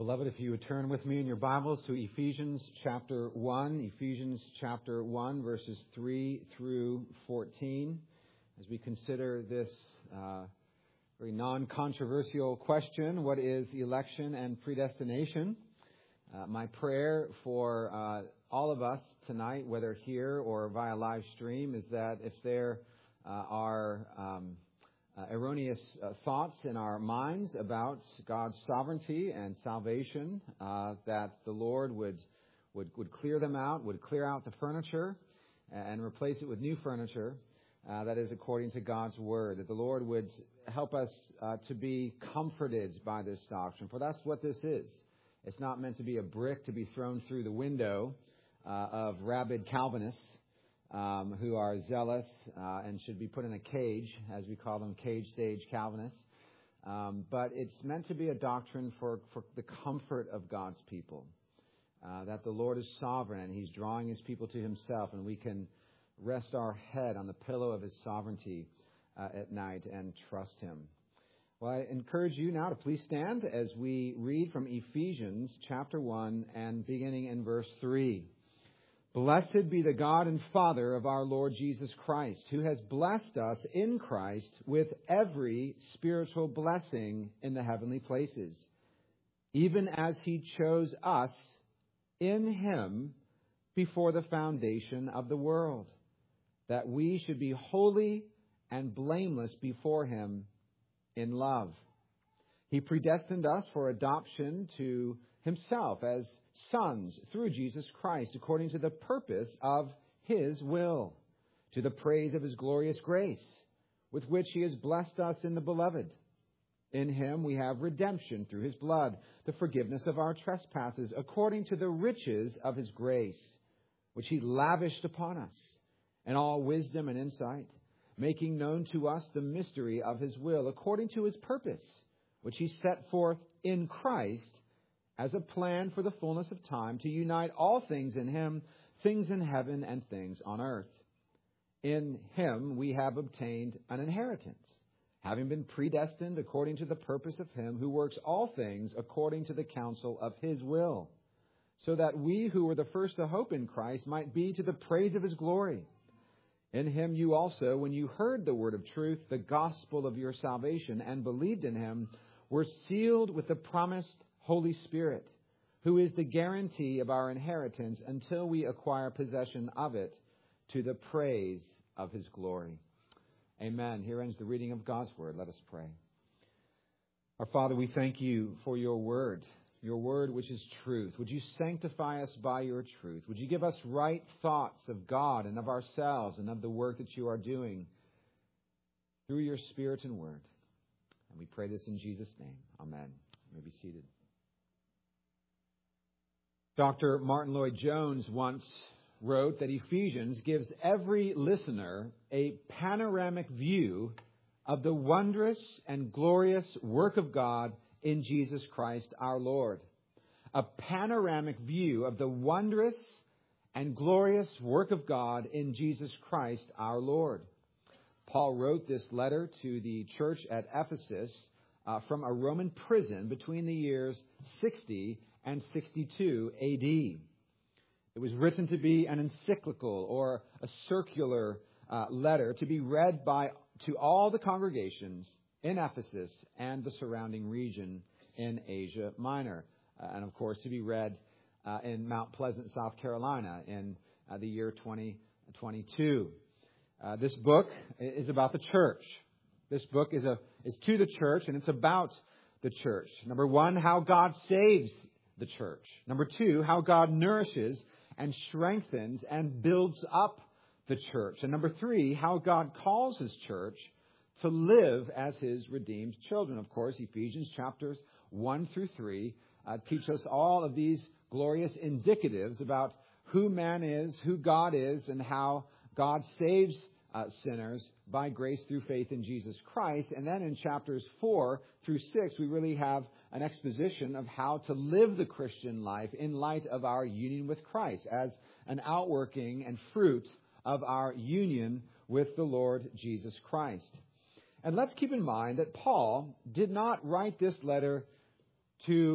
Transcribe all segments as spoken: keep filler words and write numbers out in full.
Beloved, if you would turn with me in your Bibles to Ephesians chapter one, Ephesians chapter one, verses three through fourteen, as we consider this uh, very non-controversial question, what is election and predestination? Uh, my prayer for uh, all of us tonight, whether here or via live stream, is that if there uh, are um, Uh, erroneous uh, thoughts in our minds about God's sovereignty and salvation, uh, that the Lord would, would would clear them out, would clear out the furniture and replace it with new furniture uh, that is according to God's Word. That the Lord would help us uh, to be comforted by this doctrine, for that's what this is. It's not meant to be a brick to be thrown through the window uh, of rabid Calvinists, Um, who are zealous uh, and should be put in a cage, as we call them, cage stage Calvinists. Um, but it's meant to be a doctrine for, for the comfort of God's people, uh, that the Lord is sovereign and He's drawing His people to Himself, and we can rest our head on the pillow of His sovereignty uh, at night and trust Him. Well, I encourage you now to please stand as we read from Ephesians chapter one and beginning in verse three. Blessed be the God and Father of our Lord Jesus Christ, who has blessed us in Christ with every spiritual blessing in the heavenly places, even as He chose us in Him before the foundation of the world, that we should be holy and blameless before Him in love. He predestined us for adoption to Himself as sons through Jesus Christ, according to the purpose of His will, to the praise of His glorious grace, with which He has blessed us in the Beloved. In Him we have redemption through His blood, the forgiveness of our trespasses, according to the riches of His grace, which He lavished upon us in all wisdom and insight, making known to us the mystery of His will, according to His purpose, which He set forth in Christ as a plan for the fullness of time, to unite all things in Him, things in heaven and things on earth. In Him we have obtained an inheritance, having been predestined according to the purpose of Him who works all things according to the counsel of His will, so that we who were the first to hope in Christ might be to the praise of His glory. In Him you also, when you heard the word of truth, the gospel of your salvation, and believed in Him, were sealed with the promised Holy Spirit, who is the guarantee of our inheritance until we acquire possession of it, to the praise of His glory. Amen. Here ends the reading of God's Word. Let us pray. Our Father, we thank You for Your Word, Your Word which is truth. Would You sanctify us by Your truth? Would You give us right thoughts of God and of ourselves and of the work that You are doing through Your Spirit and Word? And we pray this in Jesus' name. Amen. You may be seated. Doctor Martin Lloyd-Jones once wrote that Ephesians gives every listener a panoramic view of the wondrous and glorious work of God in Jesus Christ our Lord. A panoramic view of the wondrous and glorious work of God in Jesus Christ our Lord. Paul wrote this letter to the church at Ephesus uh, from a Roman prison between the years sixty and sixty-two A D. It was written to be an encyclical or a circular uh, letter to be read by to all the congregations in Ephesus and the surrounding region in Asia Minor, uh, and of course to be read uh, in Mount Pleasant, South Carolina, in uh, the year twenty twenty-two. Uh, this book is about the church. This book is a is to the church, and it's about the church. Number one, how God saves the church. Number two, how God nourishes and strengthens and builds up the church. And number three, how God calls His church to live as His redeemed children. Of course, Ephesians chapters one through three uh, teach us all of these glorious indicatives about who man is, who God is, and how God saves uh, sinners by grace through faith in Jesus Christ. And then in chapters four through six, we really have an exposition of how to live the Christian life in light of our union with Christ as an outworking and fruit of our union with the Lord Jesus Christ. And let's keep in mind that Paul did not write this letter to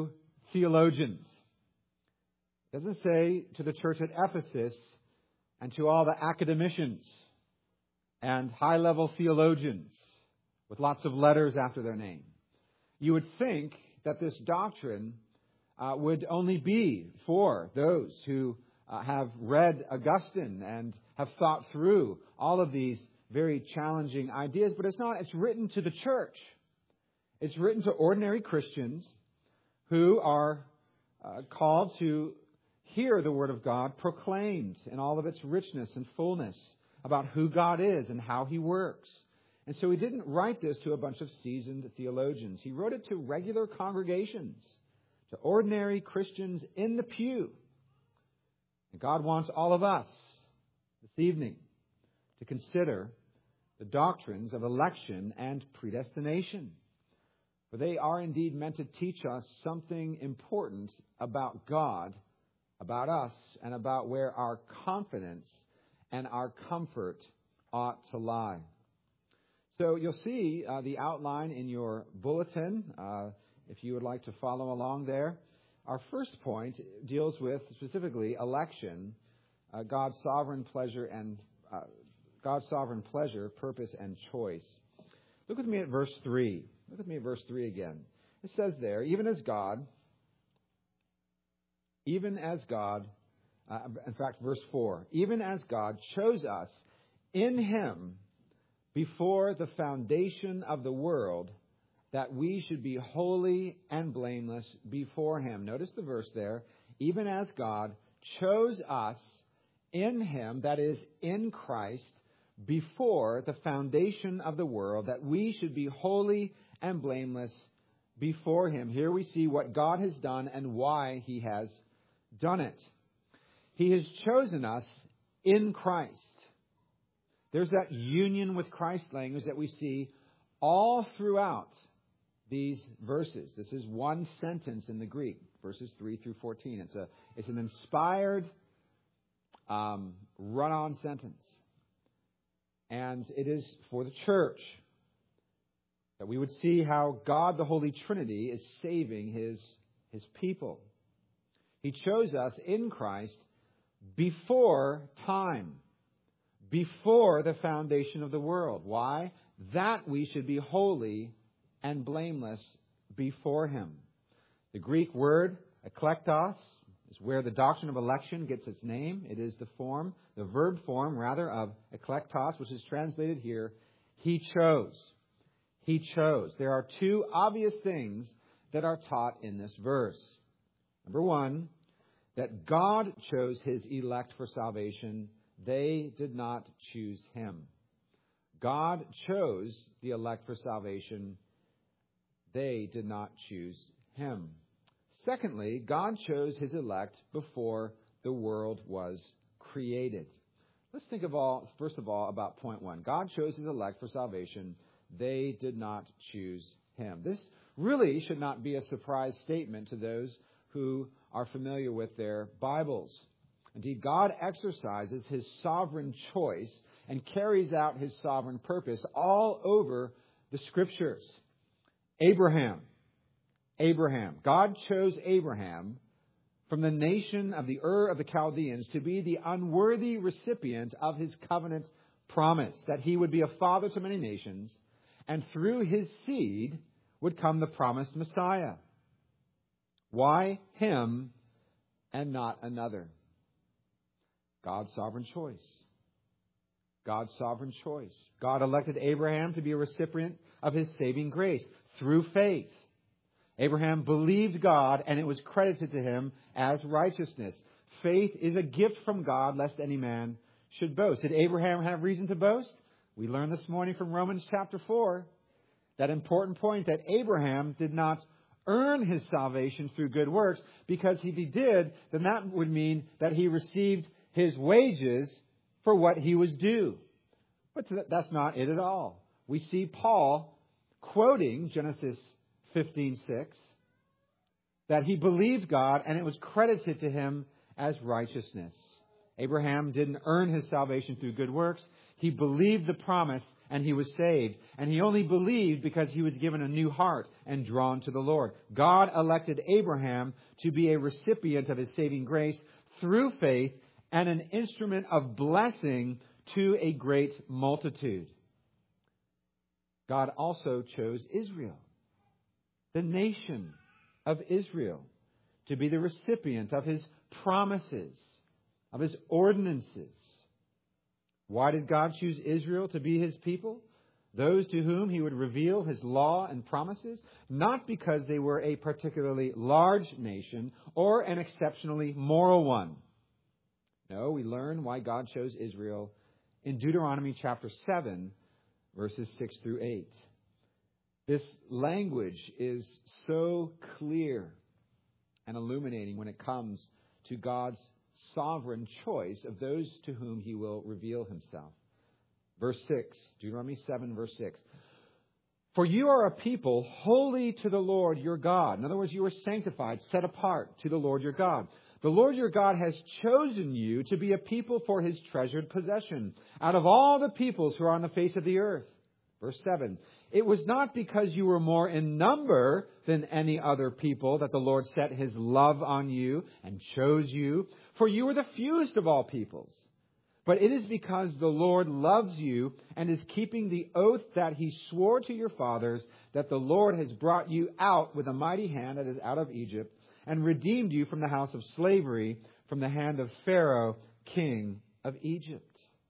theologians. It doesn't say to the church at Ephesus and to all the academicians and high-level theologians with lots of letters after their name. You would think that this doctrine uh, would only be for those who uh, have read Augustine and have thought through all of these very challenging ideas, but it's not. It's written to the church. It's written to ordinary Christians who are uh, called to hear the Word of God proclaimed in all of its richness and fullness about who God is and how He works. And so he didn't write this to a bunch of seasoned theologians. He wrote it to regular congregations, to ordinary Christians in the pew. And God wants all of us this evening to consider the doctrines of election and predestination. For they are indeed meant to teach us something important about God, about us, and about where our confidence and our comfort ought to lie. So you'll see uh, the outline in your bulletin, uh, if you would like to follow along there. Our first point deals with, specifically, election, uh, God's sovereign pleasure and uh, God's sovereign pleasure, purpose, and choice. Look with me at verse three. Look with me at verse three again. It says there, even as God, even as God, uh, in fact, verse four, even as God chose us in Him before the foundation of the world, that we should be holy and blameless before Him. Notice the verse there. Even as God chose us in Him, that is, in Christ, before the foundation of the world, that we should be holy and blameless before Him. Here we see what God has done and why He has done it. He has chosen us in Christ. There's that union with Christ language that we see all throughout these verses. This is one sentence in the Greek, verses three through fourteen. It's a it's an inspired um, run-on sentence. And it is for the church that we would see how God, the Holy Trinity, is saving His, His people. He chose us in Christ before time, before the foundation of the world. Why? That we should be holy and blameless before Him. The Greek word, eklektos, is where the doctrine of election gets its name. It is the form, the verb form, rather, of eklektos, which is translated here, He chose. He chose. There are two obvious things that are taught in this verse. Number one, that God chose His elect for salvation. They did not choose Him. God chose the elect for salvation. They did not choose Him. Secondly, God chose His elect before the world was created. Let's think of all, first of all, about point one. God chose His elect for salvation. They did not choose Him. This really should not be a surprise statement to those who are familiar with their Bibles. Indeed, God exercises His sovereign choice and carries out His sovereign purpose all over the Scriptures. Abraham. Abraham. God chose Abraham from the nation of the Ur of the Chaldeans to be the unworthy recipient of His covenant promise, that he would be a father to many nations, and through his seed would come the promised Messiah. Why him and not another? God's sovereign choice. God's sovereign choice. God elected Abraham to be a recipient of His saving grace through faith. Abraham believed God, and it was credited to him as righteousness. Faith is a gift from God, lest any man should boast. Did Abraham have reason to boast? We learned this morning from Romans chapter four, that important point that Abraham did not earn his salvation through good works, because if he did, then that would mean that he received his wages for what he was due. But that's not it at all. We see Paul quoting Genesis fifteen six, that he believed God and it was credited to him as righteousness. Abraham didn't earn his salvation through good works. He believed the promise and he was saved. And he only believed because he was given a new heart and drawn to the Lord. God elected Abraham to be a recipient of his saving grace through faith and an instrument of blessing to a great multitude. God also chose Israel, the nation of Israel, to be the recipient of his promises, of his ordinances. Why did God choose Israel to be his people? Those to whom he would reveal his law and promises? Not because they were a particularly large nation or an exceptionally moral one. No, we learn why God chose Israel in Deuteronomy chapter seven, verses six through eight. This language is so clear and illuminating when it comes to God's sovereign choice of those to whom he will reveal himself. Verse six, Deuteronomy seven, verse six. For you are a people holy to the Lord your God. In other words, you are sanctified, set apart to the Lord your God. The Lord your God has chosen you to be a people for his treasured possession out of all the peoples who are on the face of the earth. Verse seven. It was not because you were more in number than any other people that the Lord set his love on you and chose you, for you were the fewest of all peoples. But it is because the Lord loves you and is keeping the oath that he swore to your fathers that the Lord has brought you out with a mighty hand that is out of Egypt and redeemed you from the house of slavery, from the hand of Pharaoh, king of Egypt.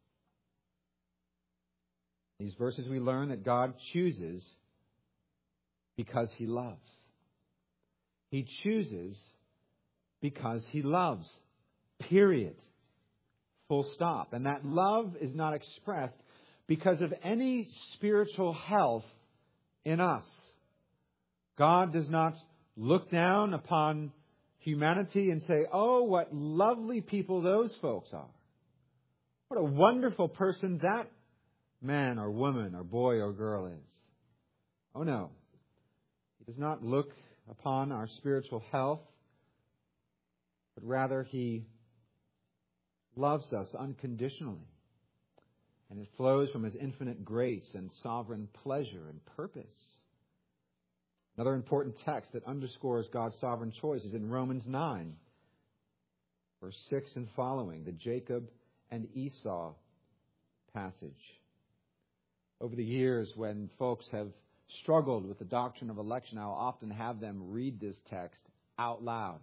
These verses we learn that God chooses because he loves. He chooses because he loves. Period. Full stop. And that love is not expressed because of any spiritual health in us. God does not look down upon humanity and say, oh, what lovely people those folks are. What a wonderful person that man or woman or boy or girl is. Oh no. He does not look upon our spiritual health, but rather he loves us unconditionally. And it flows from his infinite grace and sovereign pleasure and purpose. Another important text that underscores God's sovereign choice is in Romans nine, verse six and following, the Jacob and Esau passage. Over the years, when folks have struggled with the doctrine of election, I'll often have them read this text out loud.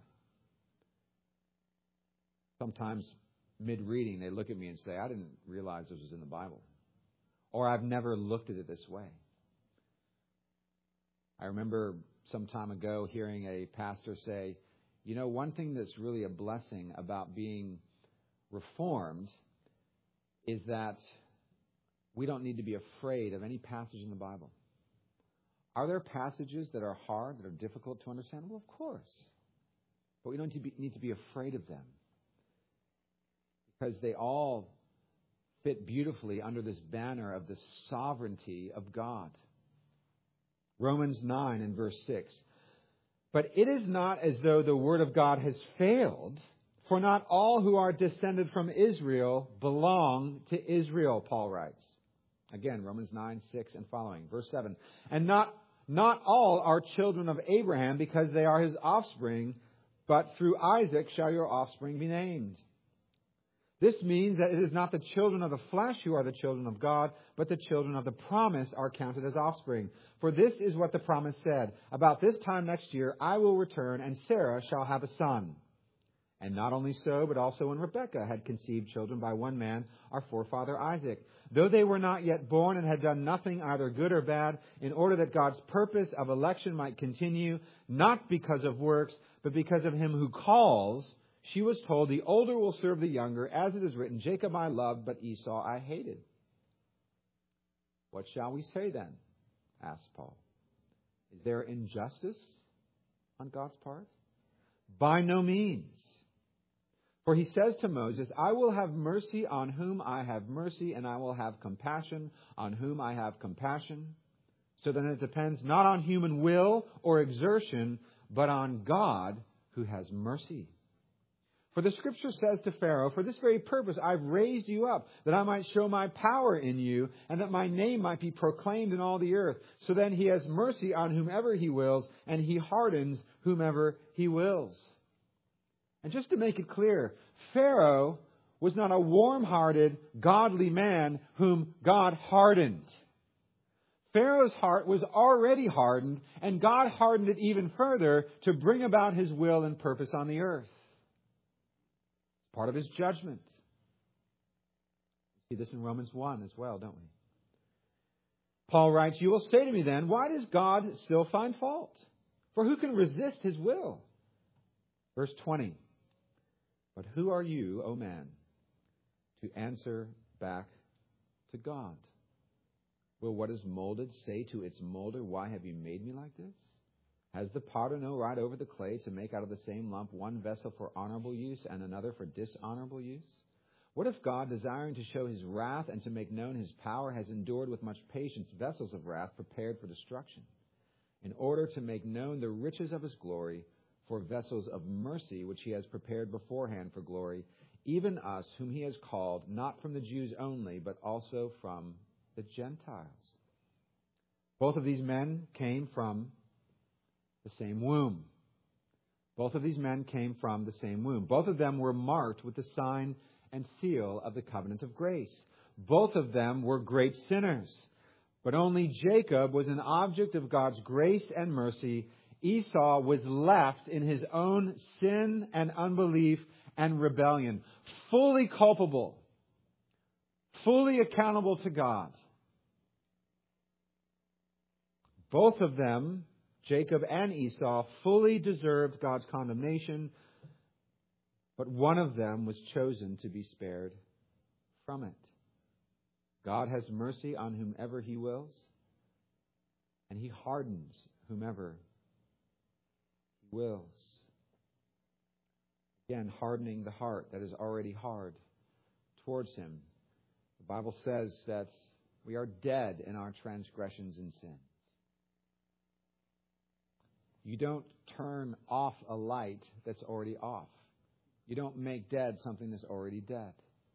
Sometimes mid-reading, they look at me and say, I didn't realize this was in the Bible. Or I've never looked at it this way. I remember some time ago hearing a pastor say, you know, one thing that's really a blessing about being Reformed is that we don't need to be afraid of any passage in the Bible. Are there passages that are hard, that are difficult to understand? Well, of course. But we don't need to be, need to be afraid of them, because they all fit beautifully under this banner of the sovereignty of God. Romans nine and verse six. But it is not as though the word of God has failed, for not all who are descended from Israel belong to Israel, Paul writes. Again, Romans nine, six and following. Verse seven. And not, not all are children of Abraham because they are his offspring, but through Isaac shall your offspring be named. This means that it is not the children of the flesh who are the children of God, but the children of the promise are counted as offspring. For this is what the promise said. About this time next year I will return, and Sarah shall have a son. And not only so, but also when Rebekah had conceived children by one man, our forefather Isaac, though they were not yet born and had done nothing either good or bad, in order that God's purpose of election might continue, not because of works, but because of him who calls, she was told, the older will serve the younger, as it is written, Jacob I loved, but Esau I hated. What shall we say then? Asked Paul. Is there injustice on God's part? By no means. For he says to Moses, I will have mercy on whom I have mercy, and I will have compassion on whom I have compassion. So then it depends not on human will or exertion, but on God who has mercy. For the Scripture says to Pharaoh, for this very purpose I've raised you up, that I might show my power in you, and that my name might be proclaimed in all the earth. So then he has mercy on whomever he wills, and he hardens whomever he wills. And just to make it clear, Pharaoh was not a warm-hearted, godly man whom God hardened. Pharaoh's heart was already hardened, and God hardened it even further to bring about his will and purpose on the earth. Part of his judgment. We see this in Romans one as well, don't we? Paul writes, you will say to me then, why does God still find fault? For who can resist his will? Verse twenty. But who are you, O man, to answer back to God? Will what is molded say to its molder, why have you made me like this? Has the potter no right over the clay to make out of the same lump one vessel for honorable use and another for dishonorable use? What if God, desiring to show his wrath and to make known his power, has endured with much patience vessels of wrath prepared for destruction, in order to make known the riches of his glory for vessels of mercy, which he has prepared beforehand for glory, even us whom he has called, not from the Jews only, but also from the Gentiles? Both of these men came from the same womb. Both of these men came from the same womb. Both of them were marked with the sign and seal of the covenant of grace. Both of them were great sinners. But only Jacob was an object of God's grace and mercy. Esau was left in his own sin and unbelief and rebellion, fully culpable, fully accountable to God. Both of them, Jacob and Esau, fully deserved God's condemnation, but one of them was chosen to be spared from it. God has mercy on whomever he wills, and he hardens whomever he wills. Again, hardening the heart that is already hard towards him. The Bible says that we are dead in our transgressions and sins. You don't turn off a light that's already off. You don't make dead something that's already dead.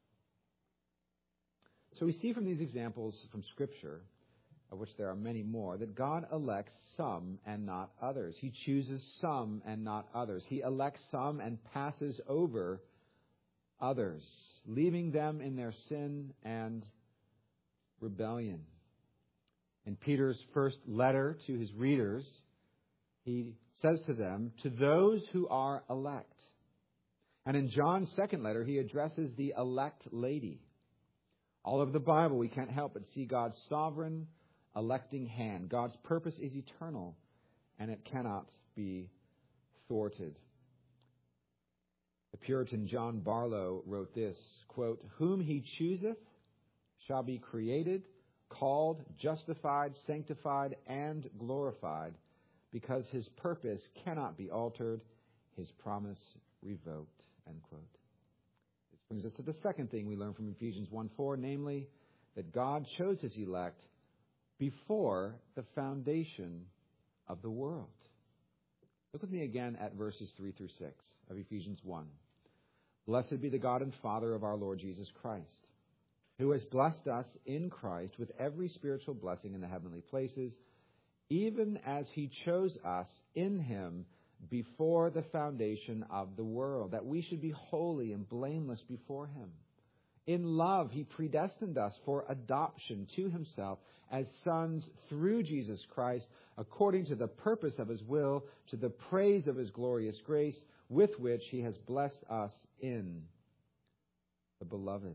So we see from these examples from Scripture, of which there are many more, that God elects some and not others. He chooses some and not others. He elects some and passes over others, leaving them in their sin and rebellion. In Peter's first letter to his readers, he says to them, to those who are elect. And in John's second letter, he addresses the elect lady. All over the Bible, we can't help but see God's sovereign, electing hand. God's purpose is eternal, and it cannot be thwarted. The Puritan John Barlow wrote this, quote, whom he chooseth shall be created, called, justified, sanctified, and glorified, because his purpose cannot be altered, his promise revoked, end quote. This brings us to the second thing we learn from Ephesians one four, namely that God chose his elect before the foundation of the world. Look with me again at verses three through six of Ephesians one. Blessed be the God and Father of our Lord Jesus Christ, who has blessed us in Christ with every spiritual blessing in the heavenly places, even as he chose us in him before the foundation of the world, that we should be holy and blameless before him. In love, he predestined us for adoption to himself as sons through Jesus Christ, according to the purpose of his will, to the praise of his glorious grace, with which he has blessed us in the beloved.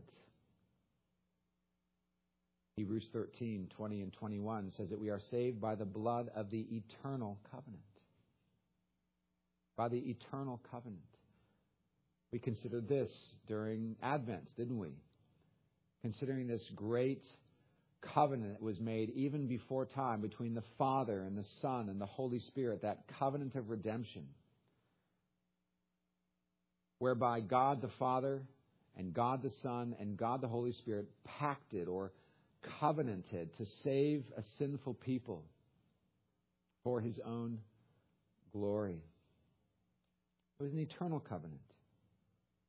Hebrews thirteen, twenty and twenty-one says that we are saved by the blood of the eternal covenant. By the eternal covenant. We considered this during Advent, didn't we? Considering this great covenant that was made even before time between the Father and the Son and the Holy Spirit, that covenant of redemption, whereby God the Father and God the Son and God the Holy Spirit pacted or covenanted to save a sinful people for his own glory. It was an eternal covenant.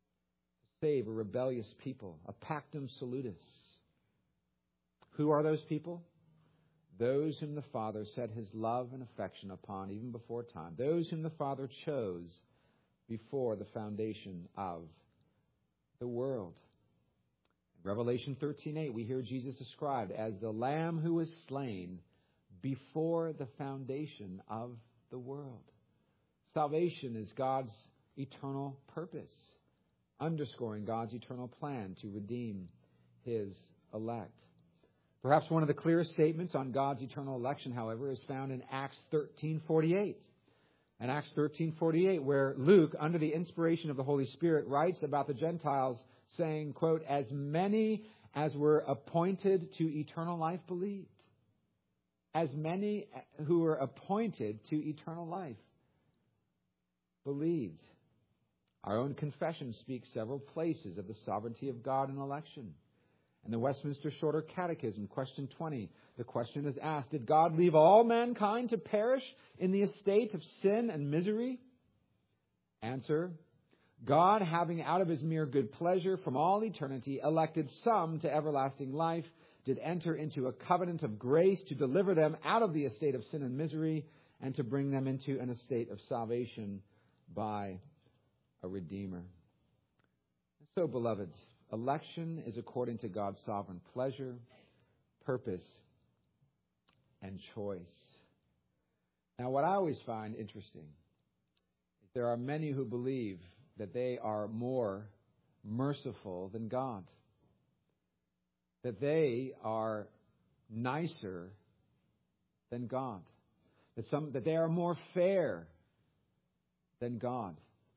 save a rebellious people, a pactum salutis. Who are those people? Those whom the Father set his love and affection upon even before time. Those whom the Father chose before the foundation of the world. In Revelation thirteen eight, we hear Jesus described as the Lamb who was slain before the foundation of the world. Salvation is God's eternal purpose, underscoring God's eternal plan to redeem his elect. Perhaps one of the clearest statements on God's eternal election, however, is found in Acts thirteen forty-eight. In Acts thirteen forty-eight, where Luke, under the inspiration of the Holy Spirit, writes about the Gentiles, saying, quote, as many as were appointed to eternal life believed. As many who were appointed to eternal life believed. Our own confession speaks several places of the sovereignty of God in election. In the Westminster Shorter Catechism, question twenty, the question is asked, did God leave all mankind to perish in the estate of sin and misery? Answer, God, having out of his mere good pleasure from all eternity elected some to everlasting life, did enter into a covenant of grace to deliver them out of the estate of sin and misery and to bring them into an estate of salvation by a Redeemer. So, beloved, election is according to God's sovereign pleasure, purpose, and choice. Now, what I always find interesting is there are many who believe that they are more merciful than God, that they are nicer than God, that some that they are more fair than God.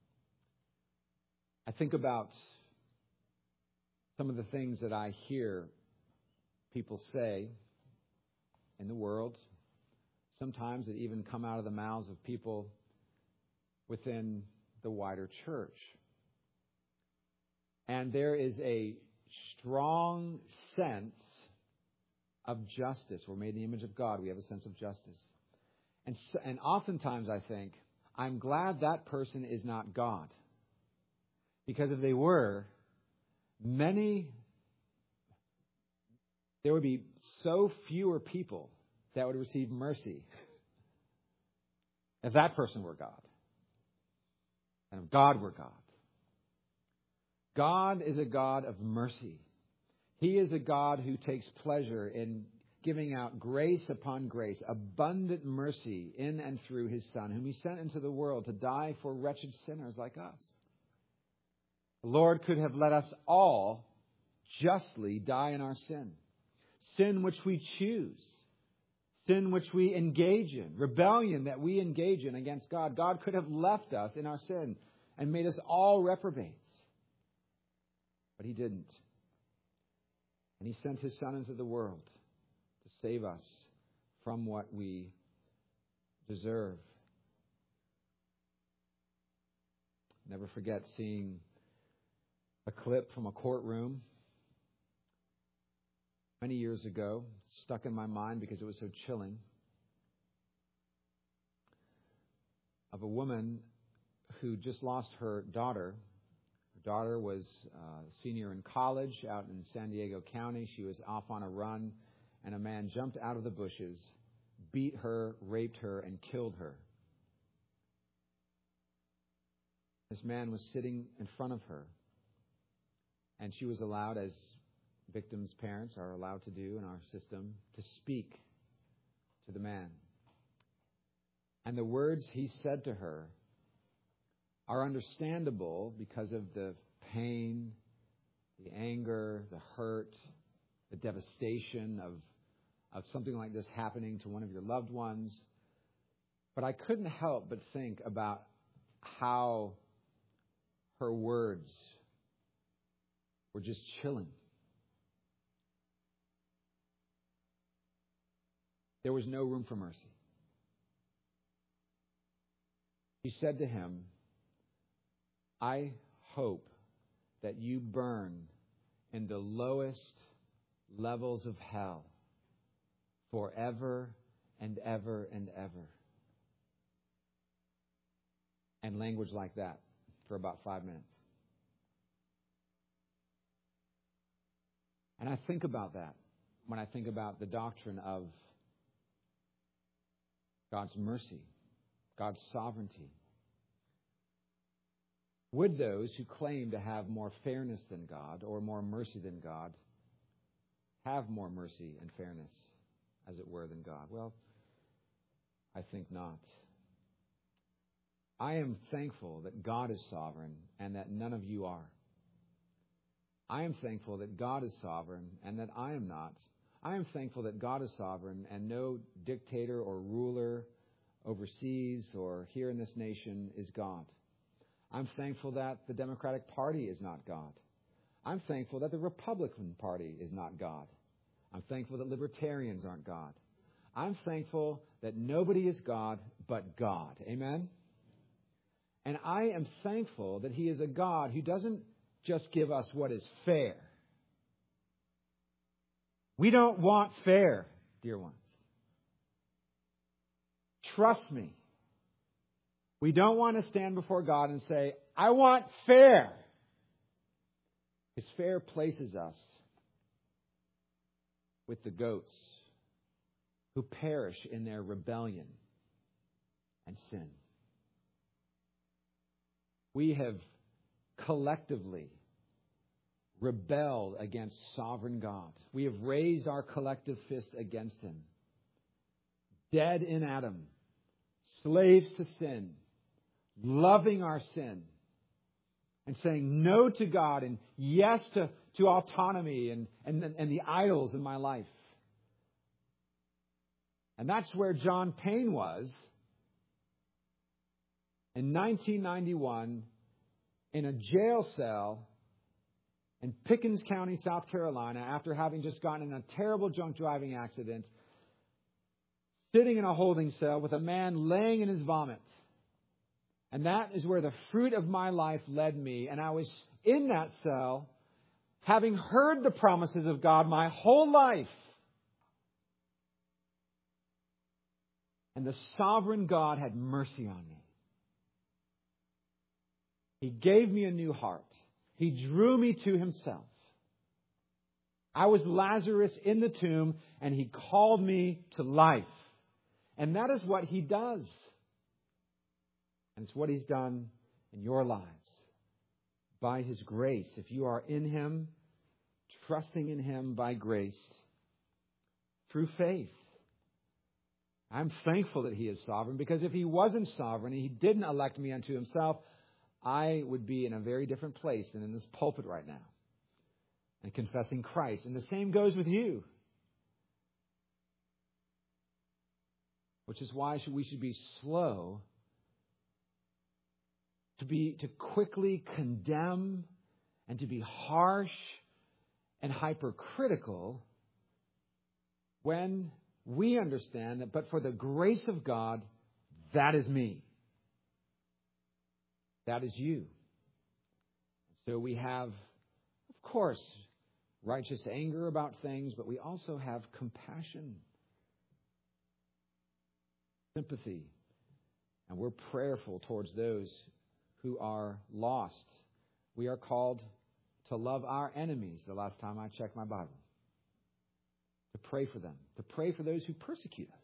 I think about some of the things that I hear people say in the world, sometimes that even come out of the mouths of people within the wider church. And there is a strong sense of justice. We're made in the image of God. We have a sense of justice. And, so, and oftentimes I think, I'm glad that person is not God. Because if they were, many, there would be so fewer people that would receive mercy if that person were God. And if God were God. God is a God of mercy. He is a God who takes pleasure in giving out grace upon grace, abundant mercy in and through his Son, whom he sent into the world to die for wretched sinners like us. The Lord could have let us all justly die in our sin. Sin which we choose. Sin which we engage in. Rebellion that we engage in against God. God could have left us in our sin and made us all reprobates. But he didn't. And he sent his Son into the world to save us from what we deserve. Never forget seeing a clip from a courtroom many years ago, stuck in my mind because it was so chilling, of a woman who just lost her daughter. Her daughter was a senior in college out in San Diego County. She was off on a run, and a man jumped out of the bushes, beat her, raped her, and killed her. This man was sitting in front of her. And she was allowed, as victims' parents are allowed to do in our system, to speak to the man. And the words he said to her are understandable because of the pain, the anger, the hurt, the devastation of, of something like this happening to one of your loved ones. But I couldn't help but think about how her words were just chilling. There was no room for mercy. He said to him, I hope that you burn in the lowest levels of hell forever and ever and ever. And language like that for about five minutes. And I think about that when I think about the doctrine of God's mercy, God's sovereignty. Would those who claim to have more fairness than God or more mercy than God have more mercy and fairness, as it were, than God? Well, I think not. I am thankful that God is sovereign and that none of you are. I am thankful that God is sovereign and that I am not. I am thankful that God is sovereign and no dictator or ruler overseas or here in this nation is God. I'm thankful that the Democratic Party is not God. I'm thankful that the Republican Party is not God. I'm thankful that libertarians aren't God. I'm thankful that nobody is God but God. Amen? And I am thankful that He is a God who doesn't just give us what is fair. We don't want fair, dear ones. Trust me. We don't want to stand before God and say, I want fair. Because fair places us with the goats who perish in their rebellion and sin. We have collectively rebelled against sovereign God. We have raised our collective fist against Him. Dead in Adam, slaves to sin, loving our sin, and saying no to God and yes to, to autonomy and, and, and the idols in my life. And that's where John Payne was in nineteen ninety-one in a jail cell in Pickens County, South Carolina, after having just gotten in a terrible drunk driving accident, sitting in a holding cell with a man laying in his vomit. And that is where the fruit of my life led me. And I was in that cell, having heard the promises of God my whole life. And the sovereign God had mercy on me. He gave me a new heart. He drew me to Himself. I was Lazarus in the tomb, and He called me to life. And that is what He does. And it's what He's done in your lives. By His grace. If you are in Him, trusting in Him by grace, through faith. I'm thankful that He is sovereign, because if He wasn't sovereign and He didn't elect me unto Himself, I would be in a very different place than in this pulpit right now and confessing Christ. And the same goes with you. Which is why we should be slow to be to quickly condemn and to be harsh and hypercritical when we understand that, but for the grace of God, that is me. That is you. So we have, of course, righteous anger about things, but we also have compassion, sympathy, and we're prayerful towards those who are lost. We are called to love our enemies, the last time I checked my Bible. To pray for them. To pray for those who persecute us.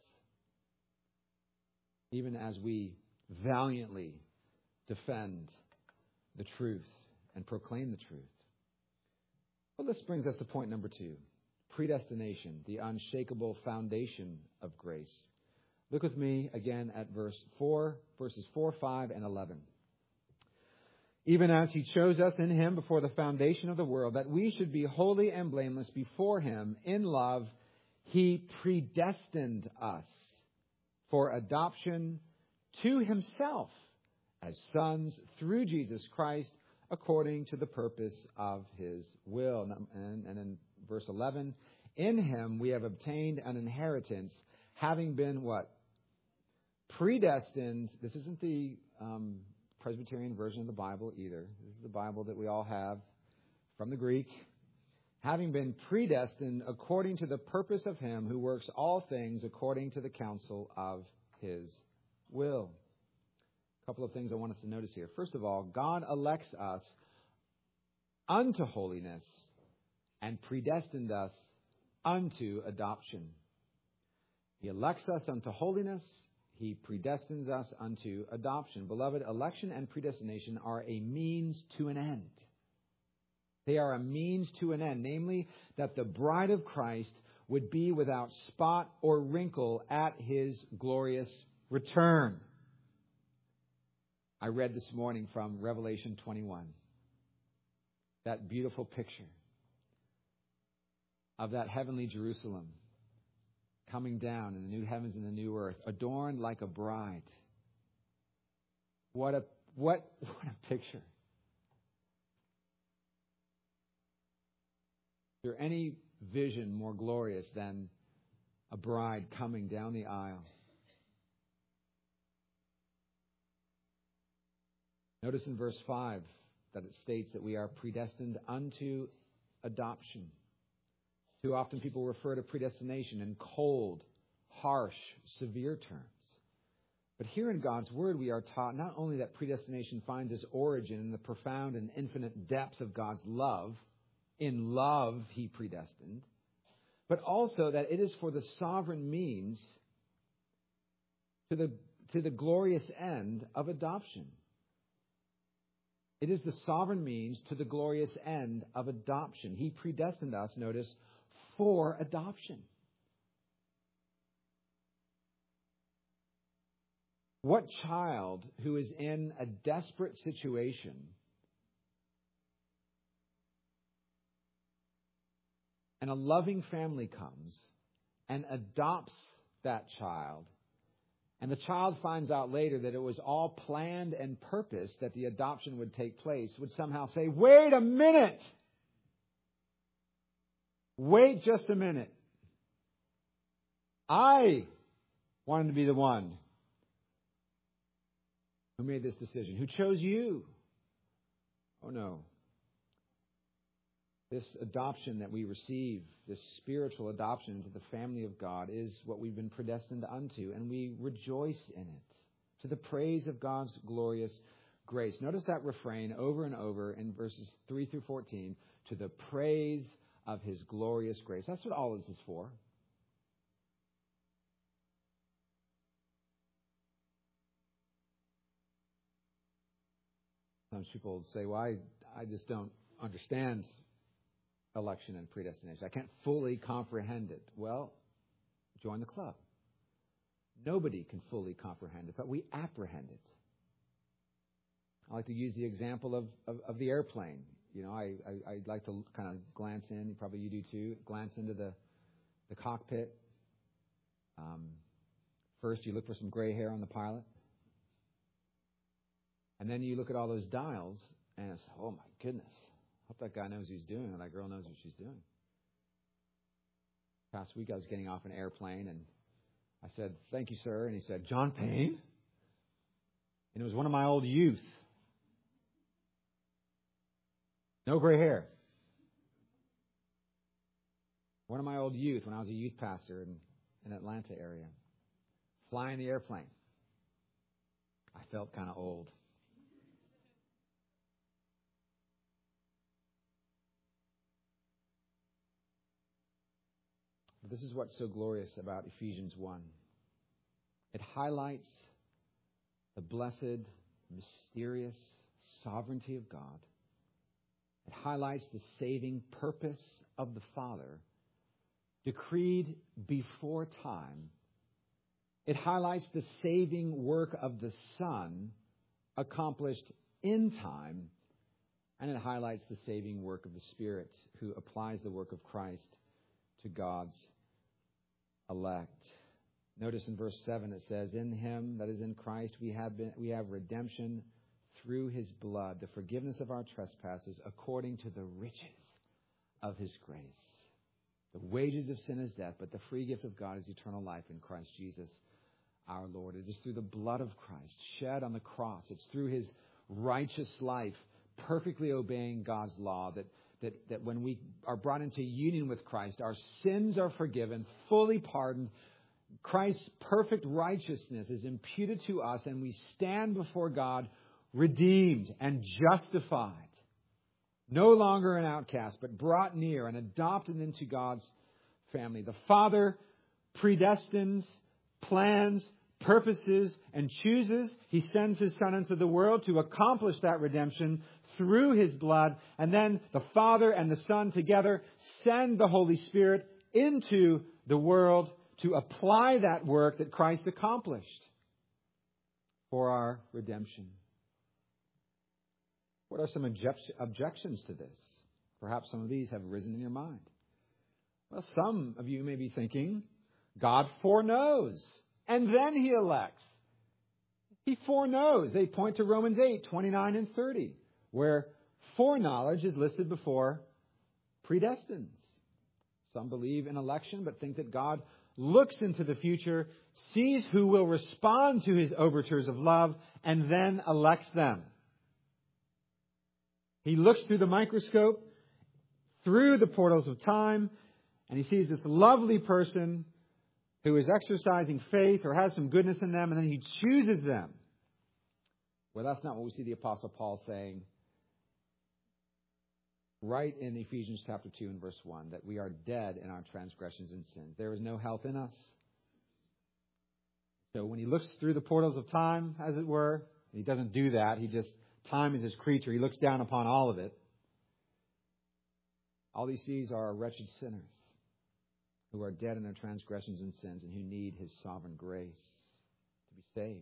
Even as we valiantly defend the truth and proclaim the truth. Well, this brings us to point number two. Predestination, the unshakable foundation of grace. Look with me again at verse four, verses four, five, and eleven. Even as He chose us in Him before the foundation of the world, that we should be holy and blameless before Him in love, He predestined us for adoption to Himself as sons through Jesus Christ, according to the purpose of His will. And, and in verse eleven, in Him we have obtained an inheritance, having been what? Predestined. This isn't the um, Presbyterian version of the Bible either. This is the Bible that we all have from the Greek. Having been predestined according to the purpose of Him who works all things according to the counsel of His will. A couple of things I want us to notice here. First of all, God elects us unto holiness and predestined us unto adoption. He elects us unto holiness. He predestines us unto adoption. Beloved, election and predestination are a means to an end. They are a means to an end, namely that the bride of Christ would be without spot or wrinkle at His glorious return. I read this morning from Revelation twenty-one, that beautiful picture of that heavenly Jerusalem coming down in the new heavens and the new earth, adorned like a bride. What a what what a picture. Is there any vision more glorious than a bride coming down the aisle? Notice in verse five that it states that we are predestined unto adoption. Too often people refer to predestination in cold, harsh, severe terms. But here in God's Word we are taught not only that predestination finds its origin in the profound and infinite depths of God's love, in love He predestined, but also that it is for the sovereign means to the, to the glorious end of adoption. It is the sovereign means to the glorious end of adoption. He predestined us, notice, for adoption. What child who is in a desperate situation and a loving family comes and adopts that child, and the child finds out later that it was all planned and purposed that the adoption would take place, would somehow say, wait a minute! Wait just a minute. I wanted to be the one who made this decision, who chose you. Oh no. This adoption that we receive, this spiritual adoption into the family of God, is what we've been predestined unto, and we rejoice in it to the praise of God's glorious grace. Notice that refrain over and over in verses three through fourteen, to the praise of His glorious grace. That's what all this is for. Sometimes people say, well, I, I just don't understand election and predestination. I can't fully comprehend it. Well, join the club. Nobody can fully comprehend it, but we apprehend it. I like to use the example of, of, of the airplane. You know, I, I, I'd like to kind of glance in, probably you do too, glance into the, the cockpit. Um, first, you look for some gray hair on the pilot. And then you look at all those dials, and it's, oh my goodness, I hope that guy knows what he's doing, or that girl knows what she's doing. Past week, I was getting off an airplane, and I said, thank you, sir. And he said, John Payne? And it was one of my old youth. No gray hair. One of my old youth when I was a youth pastor in in Atlanta area. Flying the airplane. I felt kind of old. But this is what's so glorious about Ephesians one. It highlights the blessed, mysterious sovereignty of God. It highlights the saving purpose of the Father, decreed before time. It highlights the saving work of the Son, accomplished in time. And it highlights the saving work of the Spirit, who applies the work of Christ to God's elect. Notice in verse seven it says, in Him, that is in Christ, we have been, we have redemption through His blood, the forgiveness of our trespasses, according to the riches of His grace. The wages of sin is death, but the free gift of God is eternal life in Christ Jesus our Lord. It is through the blood of Christ shed on the cross. It's through His righteous life, perfectly obeying God's law, that, that, that when we are brought into union with Christ, our sins are forgiven, fully pardoned. Christ's perfect righteousness is imputed to us, and we stand before God redeemed and justified. No longer an outcast, but brought near and adopted into God's family. The Father predestines, plans, purposes, and chooses. He sends His Son into the world to accomplish that redemption through His blood. And then the Father and the Son together send the Holy Spirit into the world to apply that work that Christ accomplished for our redemption. What are some object- objections to this? Perhaps some of these have risen in your mind. Well, some of you may be thinking, God foreknows, and then He elects. He foreknows. They point to Romans eight, twenty-nine and thirty, where foreknowledge is listed before predestines. Some believe in election, but think that God looks into the future, sees who will respond to His overtures of love, and then elects them. He looks through the microscope, through the portals of time, and He sees this lovely person who is exercising faith or has some goodness in them, and then He chooses them. Well, that's not what we see the Apostle Paul saying right in Ephesians chapter two and verse one, that we are dead in our transgressions and sins. There is no health in us. So when He looks through the portals of time, as it were, He doesn't do that. He just, time is His creature. He looks down upon all of it. All He sees are wretched sinners who are dead in their transgressions and sins and who need His sovereign grace to be saved.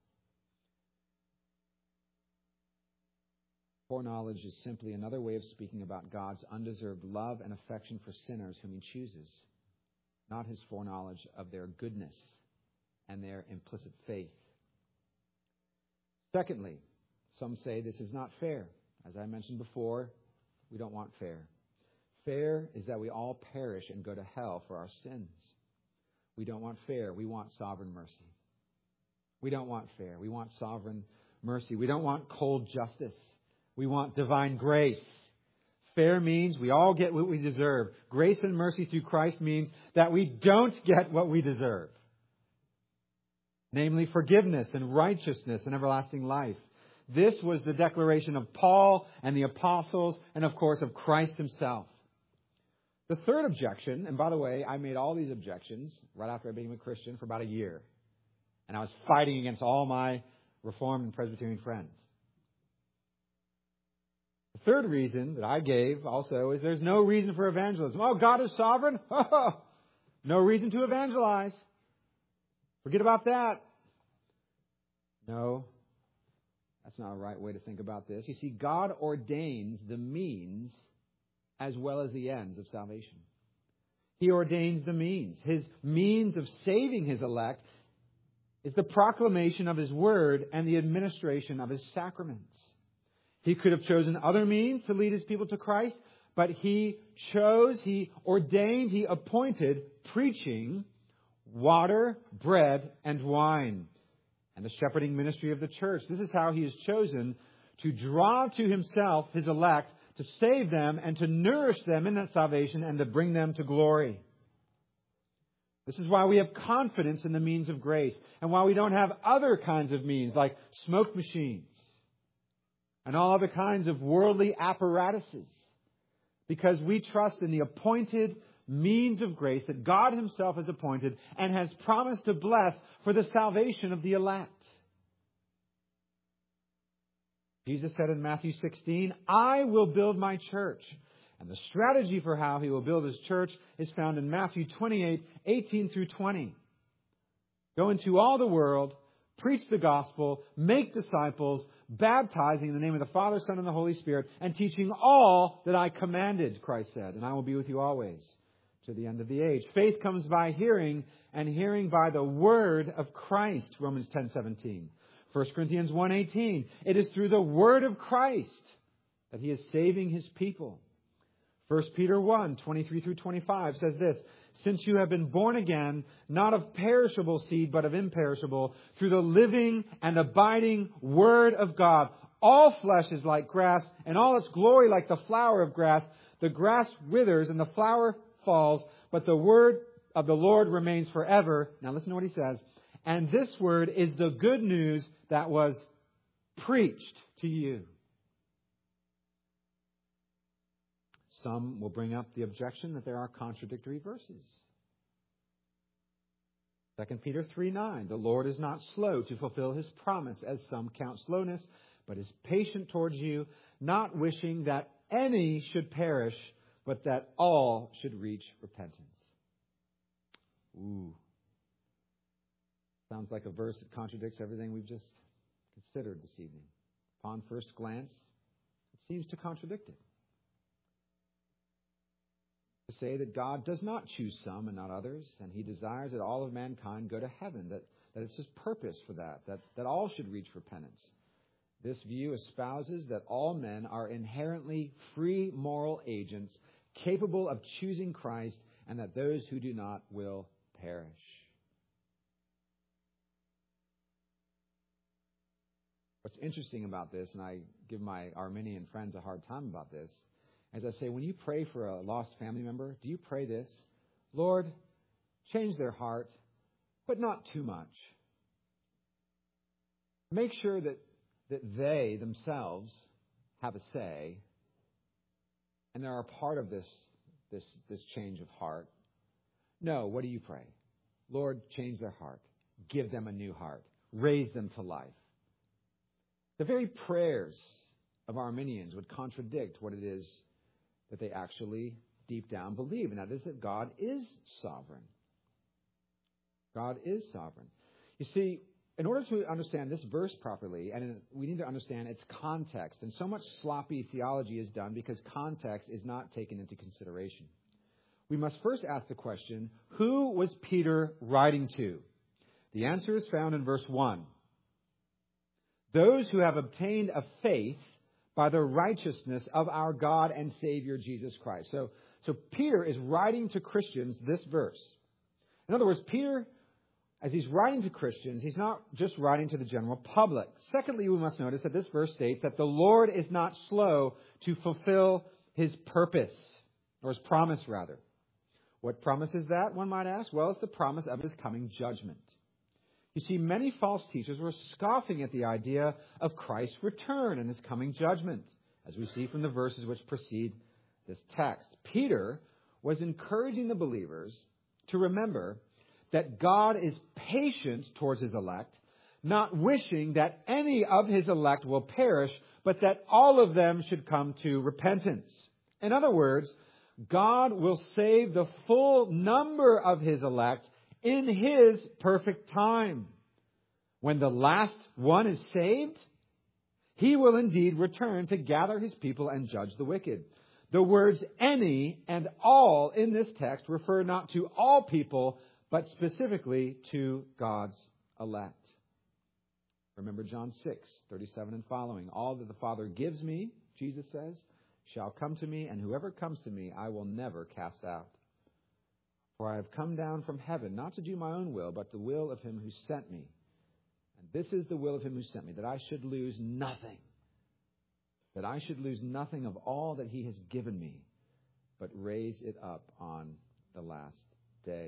Foreknowledge is simply another way of speaking about God's undeserved love and affection for sinners whom He chooses, not His foreknowledge of their goodness and their implicit faith. Secondly, some say this is not fair. As I mentioned before, we don't want fair. Fair is that we all perish and go to hell for our sins. We don't want fair. We want sovereign mercy. We don't want fair. We want sovereign mercy. We don't want cold justice. We want divine grace. Fair means we all get what we deserve. Grace and mercy through Christ means that we don't get what we deserve. Namely, forgiveness and righteousness and everlasting life. This was the declaration of Paul and the apostles and, of course, of Christ Himself. The third objection, and by the way, I made all these objections right after I became a Christian for about a year. And I was fighting against all my Reformed and Presbyterian friends. The third reason that I gave also is there's no reason for evangelism. Oh, God is sovereign? Oh, no reason to evangelize. Forget about that. No, that's not a right way to think about this. You see, God ordains the means as well as the ends of salvation. He ordains the means. His means of saving His elect is the proclamation of His word and the administration of His sacraments. He could have chosen other means to lead His people to Christ, but He chose, He ordained, He appointed preaching, water, bread, and wine, and the shepherding ministry of the church. This is how He has chosen to draw to Himself His elect, to save them and to nourish them in that salvation and to bring them to glory. This is why we have confidence in the means of grace and why we don't have other kinds of means like smoke machines and all other kinds of worldly apparatuses, because we trust in the appointed means of grace that God Himself has appointed and has promised to bless for the salvation of the elect. Jesus said in Matthew sixteen, I will build my church. And the strategy for how He will build His church is found in Matthew twenty-eight, eighteen through twenty. Go into all the world, preach the gospel, make disciples, baptizing in the name of the Father, Son, and the Holy Spirit, and teaching all that I commanded, Christ said. And I will be with you always to the end of the age. Faith comes by hearing, and hearing by the word of Christ, Romans ten seventeen. First Corinthians one eighteen. It is through the word of Christ that He is saving His people. First Peter one twenty-three through twenty-five says this, since you have been born again, not of perishable seed, but of imperishable, through the living and abiding Word of God. All flesh is like grass, and all its glory like the flower of grass. The grass withers and the flower falls, but the word of the Lord remains forever. Now listen to what he says. And this word is the good news that was preached to you. Some will bring up the objection that there are contradictory verses. Second Peter three nine, the Lord is not slow to fulfill his promise, as some count slowness, but is patient towards you, not wishing that any should perish, but that all should reach repentance. Ooh. Sounds like a verse that contradicts everything we've just considered this evening. Upon first glance, it seems to contradict it. To say that God does not choose some and not others, and he desires that all of mankind go to heaven, that, that it's his purpose for that, that, that all should reach repentance. This view espouses that all men are inherently free moral agents, capable of choosing Christ, and that those who do not will perish. What's interesting about this, and I give my Arminian friends a hard time about this, as I say, when you pray for a lost family member, do you pray this? Lord, change their heart, but not too much. Make sure that, that they themselves have a say, and they're a part of this, this, this change of heart. No, what do you pray? Lord, change their heart. Give them a new heart. Raise them to life. The very prayers of Arminians would contradict what it is that they actually deep down believe, and that is that God is sovereign. God is sovereign. You see, in order to understand this verse properly, and we need to understand its context, and so much sloppy theology is done because context is not taken into consideration. We must first ask the question, who was Peter writing to? The answer is found in verse one. Those who have obtained a faith by the righteousness of our God and Savior Jesus Christ. So, so Peter is writing to Christians this verse. In other words, Peter, as he's writing to Christians, he's not just writing to the general public. Secondly, we must notice that this verse states that the Lord is not slow to fulfill his purpose, or his promise rather. What promise is that, one might ask? Well, it's the promise of his coming judgment. You see, many false teachers were scoffing at the idea of Christ's return and his coming judgment, as we see from the verses which precede this text. Peter was encouraging the believers to remember that God is patient towards his elect, not wishing that any of his elect will perish, but that all of them should come to repentance. In other words, God will save the full number of his elect in his perfect time. When the last one is saved, he will indeed return to gather his people and judge the wicked. The words any and all in this text refer not to all people, but specifically to God's elect. Remember John six, thirty-seven and following. All that the Father gives me, Jesus says, shall come to me, and whoever comes to me I will never cast out. For I have come down from heaven, not to do my own will, but the will of him who sent me. And this is the will of him who sent me, that I should lose nothing. That I should lose nothing of all that he has given me, but raise it up on the last day.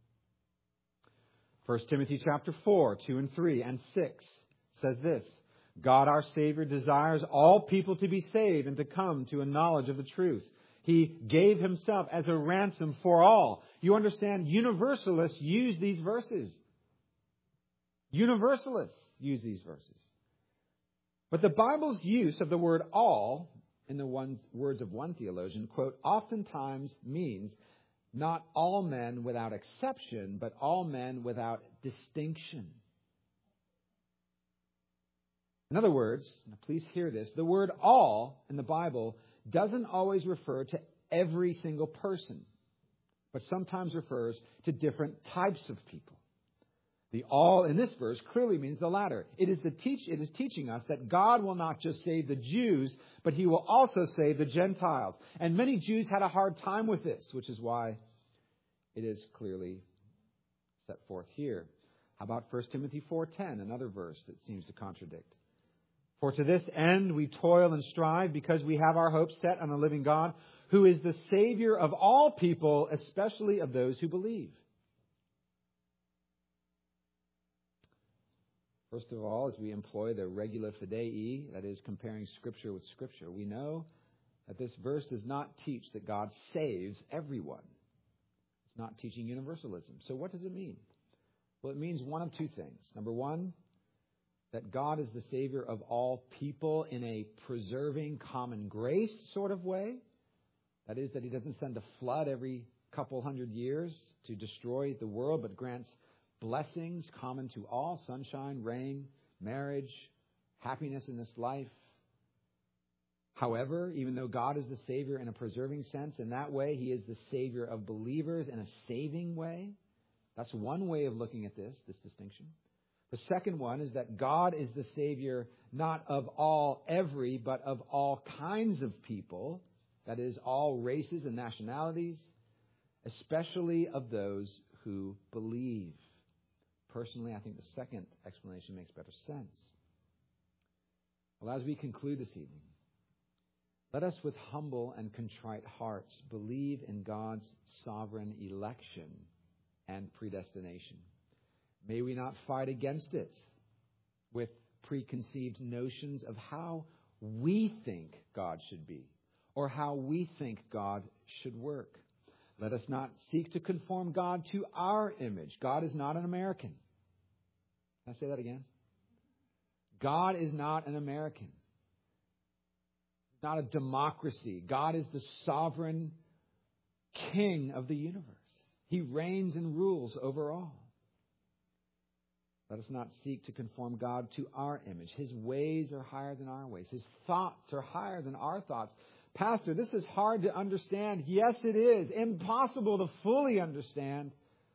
First Timothy chapter four, two and three and six says this. God our Savior desires all people to be saved and to come to a knowledge of the truth. He gave himself as a ransom for all. You understand, universalists use these verses. Universalists use these verses. But the Bible's use of the word all, in the one, words of one theologian, quote, oftentimes means not all men without exception, but all men without distinction. In other words, now please hear this, the word all in the Bible doesn't always refer to every single person, but sometimes refers to different types of people. The all in this verse clearly means the latter. It is, the teach, it is teaching us that God will not just save the Jews, but he will also save the Gentiles. And many Jews had a hard time with this, which is why it is clearly set forth here. How about First Timothy four ten, another verse that seems to contradict? For to this end we toil and strive, because we have our hope set on the living God, who is the Savior of all people, especially of those who believe. First of all, as we employ the regula fidei, that is comparing Scripture with Scripture, we know that this verse does not teach that God saves everyone. It's not teaching universalism. So what does it mean? Well, it means one of two things. Number one, that God is the Savior of all people in a preserving common grace sort of way. That is, that He doesn't send a flood every couple hundred years to destroy the world, but grants blessings common to all: sunshine, rain, marriage, happiness in this life. However, even though God is the Savior in a preserving sense, in that way He is the Savior of believers in a saving way. That's one way of looking at this, this distinction. The second one is that God is the Savior not of all, every, but of all kinds of people. That is, all races and nationalities, especially of those who believe. Personally, I think the second explanation makes better sense. Well, as we conclude this evening, let us with humble and contrite hearts believe in God's sovereign election and predestination. May we not fight against it with preconceived notions of how we think God should be or how we think God should work. Let us not seek to conform God to our image. God is not an American. Can I say that again? God is not an American. It's not a democracy. God is the sovereign King of the universe. He reigns and rules over all. Let us not seek to conform God to our image. His ways are higher than our ways. His thoughts are higher than our thoughts. Pastor, this is hard to understand. Yes, it is. Impossible to fully understand.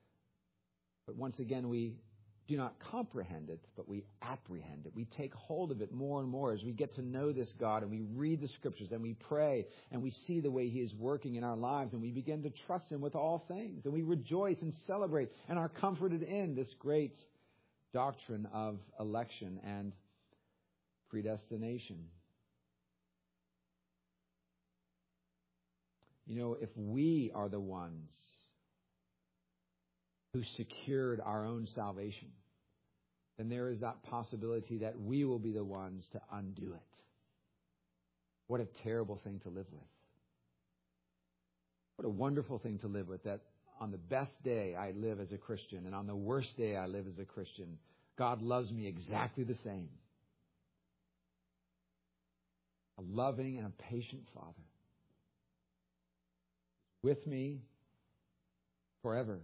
But once again, we do not comprehend it, but we apprehend it. We take hold of it more and more as we get to know this God and we read the Scriptures and we pray and we see the way He is working in our lives and we begin to trust Him with all things and we rejoice and celebrate and are comforted in this great doctrine of election and predestination. You know, if we are the ones who secured our own salvation, then there is that possibility that we will be the ones to undo it. What a terrible thing to live with. What a wonderful thing to live with, that on the best day I live as a Christian, and on the worst day I live as a Christian, God loves me exactly the same. A loving and a patient Father. With me forever.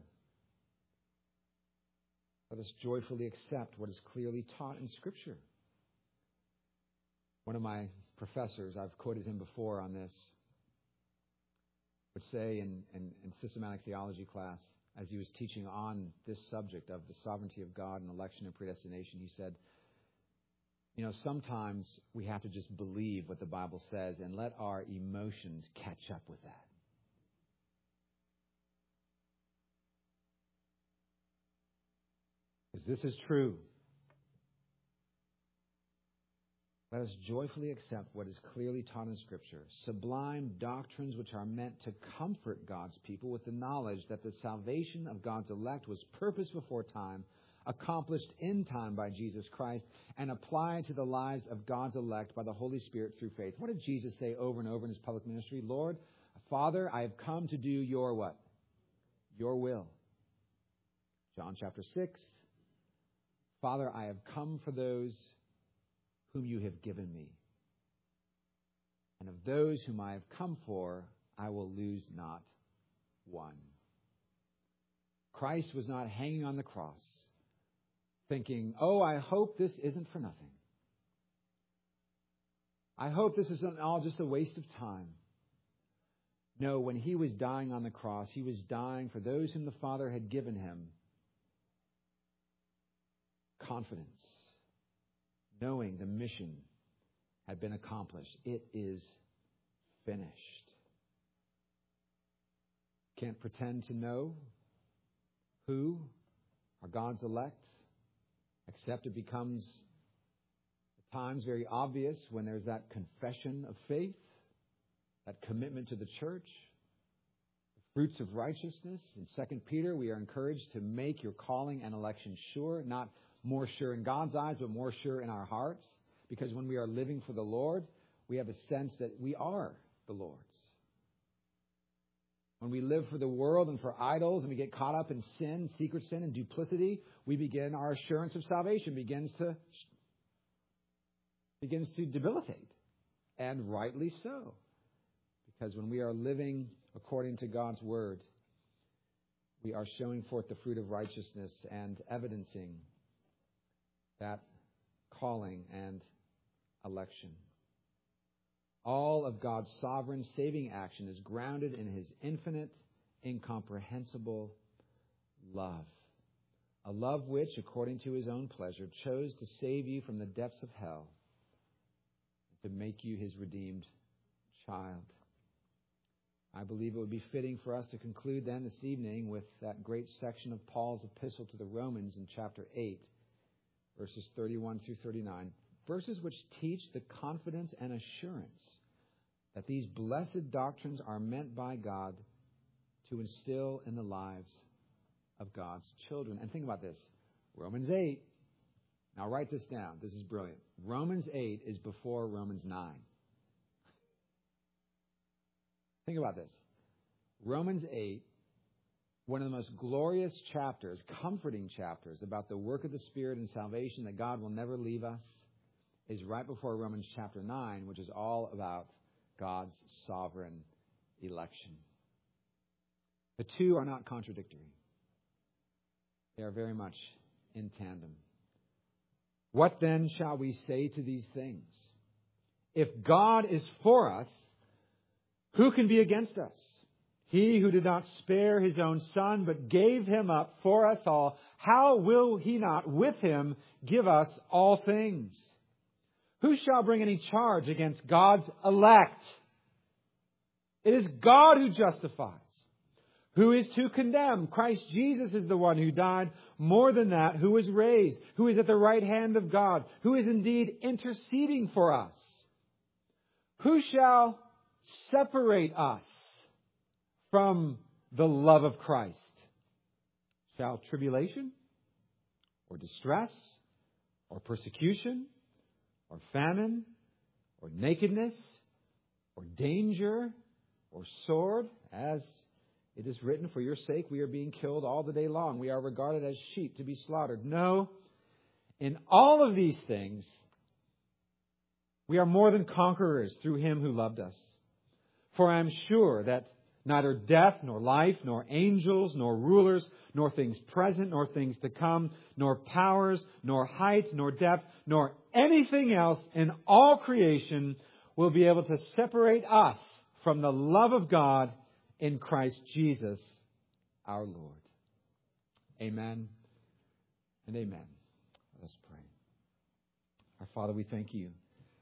Let us joyfully accept what is clearly taught in Scripture. One of my professors, I've quoted him before on this, would say in, in, in systematic theology class, as he was teaching on this subject of the sovereignty of God and election and predestination, he said, you know, sometimes we have to just believe what the Bible says and let our emotions catch up with that. Because this is true. Let us joyfully accept what is clearly taught in Scripture, sublime doctrines which are meant to comfort God's people with the knowledge that the salvation of God's elect was purposed before time, accomplished in time by Jesus Christ, and applied to the lives of God's elect by the Holy Spirit through faith. What did Jesus say over and over in His public ministry? Lord, Father, I have come to do your what? Your will. John chapter six. Father, I have come for those whom you have given me. And of those whom I have come for, I will lose not one. Christ was not hanging on the cross thinking, oh, I hope this isn't for nothing. I hope this isn't all just a waste of time. No, when He was dying on the cross, He was dying for those whom the Father had given Him confidence, knowing the mission had been accomplished. It is finished. Can't pretend to know who are God's elect, except it becomes at times very obvious when there's that confession of faith, that commitment to the church, the fruits of righteousness. In Second Peter, we are encouraged to make your calling and election sure, not more sure in God's eyes, but more sure in our hearts. Because when we are living for the Lord, we have a sense that we are the Lord's. When we live for the world and for idols and we get caught up in sin, secret sin and duplicity, we begin, our assurance of salvation begins to, begins to debilitate. And rightly so. Because when we are living according to God's Word, we are showing forth the fruit of righteousness and evidencing that calling and election. All of God's sovereign saving action is grounded in His infinite, incomprehensible love. A love which, according to His own pleasure, chose to save you from the depths of hell, to make you His redeemed child. I believe it would be fitting for us to conclude then this evening with that great section of Paul's epistle to the Romans in chapter eight, verses thirty-one through thirty-nine. Verses which teach the confidence and assurance that these blessed doctrines are meant by God to instill in the lives of God's children. And think about this. Romans eight. Now write this down. This is brilliant. Romans eight is before Romans nine. Think about this. Romans eight, one of the most glorious chapters, comforting chapters about the work of the Spirit and salvation, that God will never leave us, is right before Romans chapter nine, which is all about God's sovereign election. The two are not contradictory. They are very much in tandem. What then shall we say to these things? If God is for us, who can be against us? He who did not spare His own Son, but gave Him up for us all, how will He not with Him give us all things? Who shall bring any charge against God's elect? It is God who justifies. Who is to condemn? Christ Jesus is the one who died. More than that, who was raised, who is at the right hand of God, who is indeed interceding for us. Who shall separate us from the love of Christ? Shall tribulation, or distress, or persecution, or famine, or nakedness, or danger, or sword? As it is written, for your sake we are being killed all the day long. We are regarded as sheep to be slaughtered. No, in all of these things, we are more than conquerors through Him who loved us. For I am sure that neither death, nor life, nor angels, nor rulers, nor things present, nor things to come, nor powers, nor height, nor depth, nor anything else in all creation will be able to separate us from the love of God in Christ Jesus our Lord. Amen and amen. Let us pray. Our Father, we thank You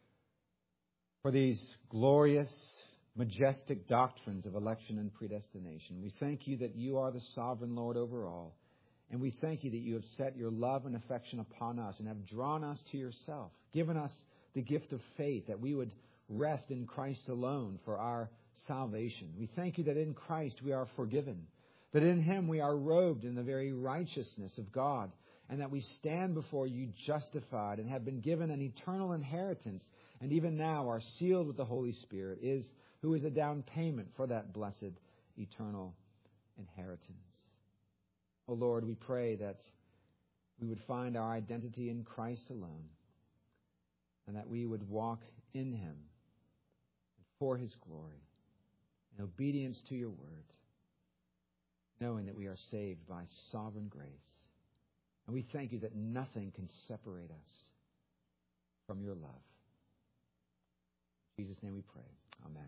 for these glorious, majestic doctrines of election and predestination. We thank You that You are the sovereign Lord over all. And we thank You that You have set Your love and affection upon us and have drawn us to Yourself, given us the gift of faith, that we would rest in Christ alone for our salvation. We thank You that in Christ we are forgiven, that in Him we are robed in the very righteousness of God, and that we stand before You justified and have been given an eternal inheritance, and even now are sealed with the Holy Spirit, is who is a down payment for that blessed eternal inheritance. Oh Lord, we pray that we would find our identity in Christ alone, and that we would walk in Him for His glory, in obedience to Your word, knowing that we are saved by sovereign grace. And we thank You that nothing can separate us from Your love. In Jesus' name we pray. Amen.